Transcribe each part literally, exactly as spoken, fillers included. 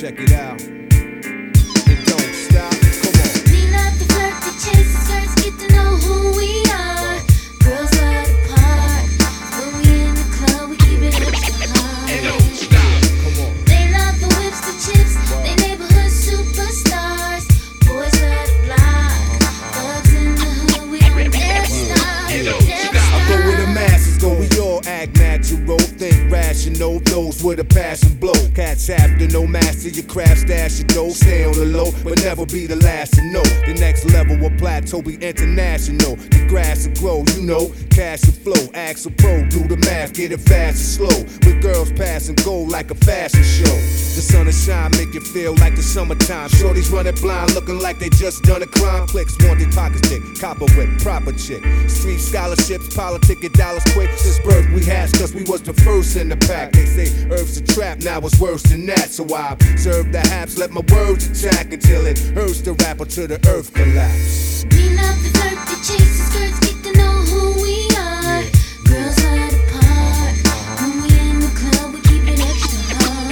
Check it out. It don't stop. Come on. We love to flirt, to chase the skirts, get to know who we are. Girls love to part. When we in the club, we keep it extra hard. It don't stop. Come on. They love the whips, the chips, they neighborhood superstars. Boys love to block. Thugs in the hood, we don't never stop. Never I go where the stop. masses go, we all act natural. Think rational, those with a passion blow. Cats after no master your craft, stash your dough. Stay on the low, but never be the last to know. The next level of plateau be international. The grass will grow, you know. Cash will flow, ask a pro, do the math, get it fast and slow. With girls pass and go like a fashion show. The sun and shine make you feel like the summertime. Shorties running blind, looking like they just done a crime. Clicks want their pockets thick, copper whip, proper chick. Street scholarships, politic, get dollars quick. Since birth we has, cause we was the first in the pack. They say Earth's a trap, now it's worse than that. So I observe the haps, let my words attack until it hurts the rapper till the earth collapse. We love to flirt, to chase the skirts, get to know who we are. Girls love to part. When we in the club, we keep it extra hard.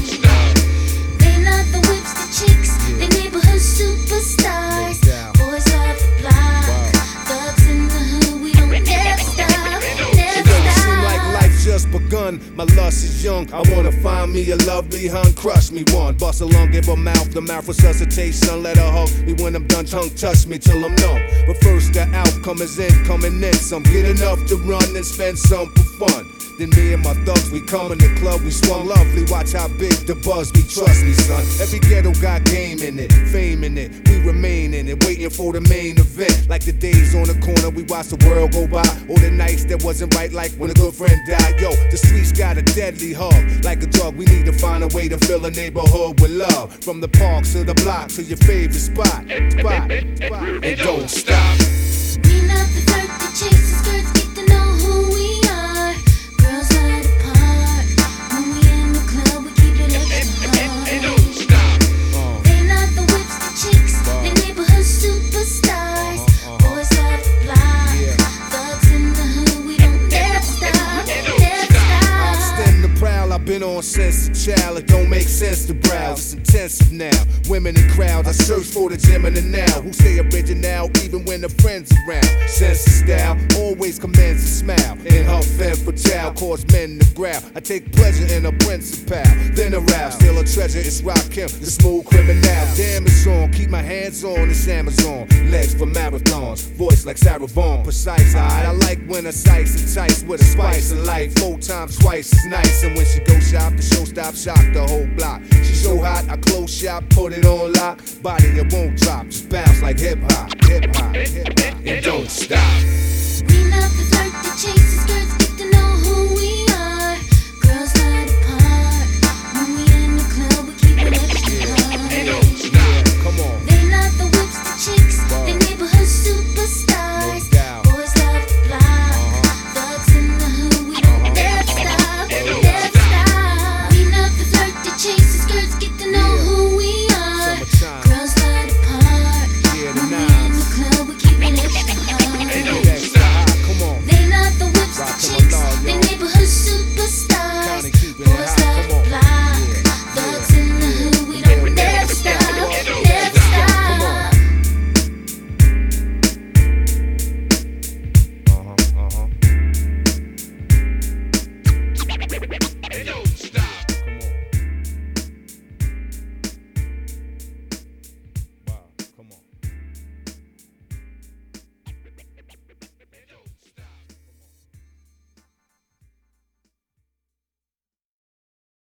They love the whips, the chicks, they neighborhood superstars. Boys love to block. Thugs in the hood, we don't never stop. It Never don't seem like stop. life's just begun. My lust is young. I wanna find me a lovely hun. Crush me one. Bust a lung, give her mouth. The mouth resuscitation. Let her hug me when I'm done. Tongue touch me till I'm numb. But first the outcome is in. Coming in some. Get enough to run and spend some for fun. Then me and my thugs, we come in the club, we swung lovely. Watch how big the buzz be, trust me, son. Every ghetto got game in it, fame in it. We remain in it, waiting for the main event. Like the days on the corner, we watch the world go by. Or the nights that wasn't right, like when a good friend died. Yo, the streets got a deadly hug. Like a drug, we need to find a way to fill a neighborhood with love. From the parks to the block to your favorite spot. Spot, spot. And don't stop. We love to flirt, to chase the skirts, get to know who we are. Girls love to part. When we in the club, we keep it extra hard. They love the whips, the chicks, they neighborhood superstars. Boys love to block. Thugs in the hood, we don't never stop. Never I'm stop. standing the prowl, I've been on since a child. It don't make sense to browse, it's intensive now. Women in crowds, I search for the gem in the now. Who stay original even when the friends around. Sense of style, always commands a smile. In her femme fatale, cause men to growl. I take pleasure in a principal, then arouse. Still a treasure, it's Rakim, the smooth criminal. Damn, it's on, keep my hands on, it's Amazon. Legs for marathons, voice like Sarah Vaughan. Precise, I, I like when a sights entice with a spice of life. Four times twice is nice, and when she go shop, the show stop, shock the whole block. She so hot, I close shop, put it on lock. Body it won't drop, just bounce like hip hop, hip hop, hip hop. It don't stop.